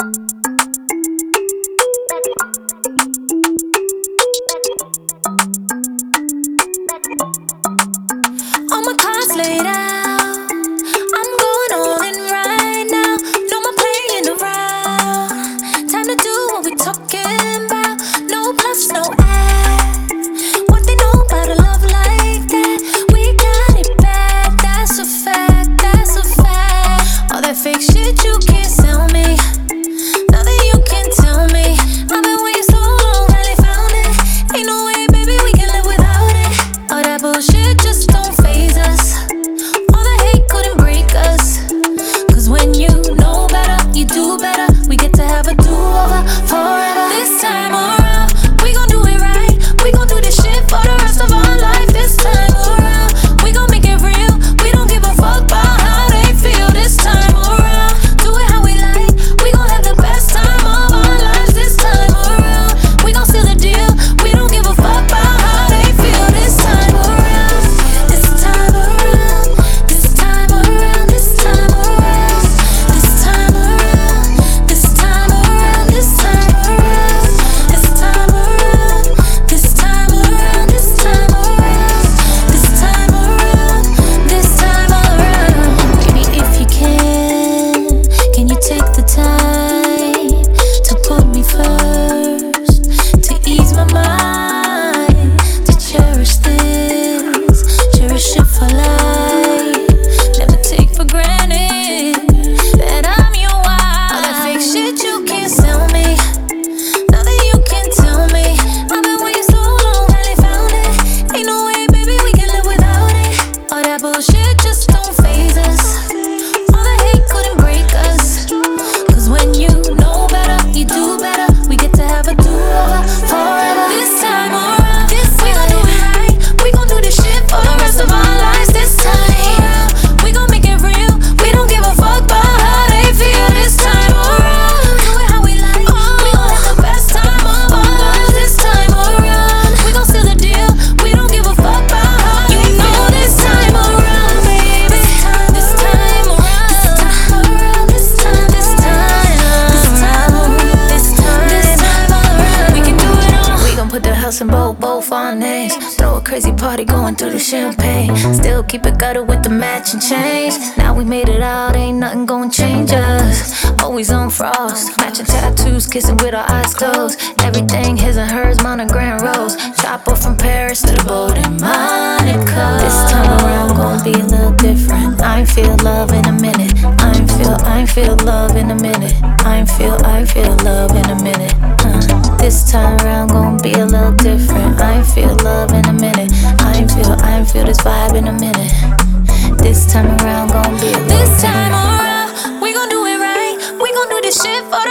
All my cards laid out. I'm going all in right now. No more playing around. Time to do what we talking about. No bluffs, no ads. What they know about a love like that? We got it bad. That's a fact. That's a fact. All that fake shit you can't sell me. Nothing you can tell me. I've been waiting so long, finally found it. Ain't no way, baby, we can live without it. All that bullshit just don't faze us. All the hate couldn't break us. Cause when you know better, you do better. We get to have a do-over forever. This time around, we gon' do it right. We gon' do this shit for the rest of our life. This time around, we gon' make it real. We don't give a fuck about how they feel. This time around, do it how we like. We gon' have the best time of our lives. This time around, we gon' seal the deal. We don't give a fuck about how they feel. This time around, this time around, this time around, this time around, this time around, this time around, this time around, this time around, this time around, this time around, this time around, this time around. Baby, if you can you take the time to put me first, to ease my mind, to cherish this, cherish it for life. Never take for granted that I'm your wife. All that fake shit you can't sell me. Nothing you can tell me. I've been waiting so long, finally found it. Ain't no way, baby, we can live without it. All that bullshit just don't faze us. All the hate couldn't break us. Cause when you know better, you do better. We get to have a do-over forever. This time around, we gon' do it right. We gon' do this shit for the rest of our lives. This time around, we gon' make it real. We don't give a fuck about how they feel. This time around, do it how we like. We gon' have the best time of our lives. This time around, we gon' seal the deal. We don't give a fuck about how they feel. This time around, baby. This time around, this time around, this time, this time, this time around, this time around. We can do it all. We gon' put the house in both our names. Throw a crazy party going through the champagne. Still keep it gutter with the matching chains. Now we made it out, ain't nothing gon' change us. Always on frost, matching tattoos, kissing with our eyes closed. Everything his and hers, monogram rose. Chopper from Paris to the boat in Monaco. This time around gon' be a little different. I ain't feel love in a minute. I ain't feel love in a minute. I ain't feel love in a minute. This time around gon' be a little different. I ain't feel love in a minute. I ain't feel this vibe in a minute. This time around gon' be a little different. This time around, we gon' do it right. We gon' do this shit for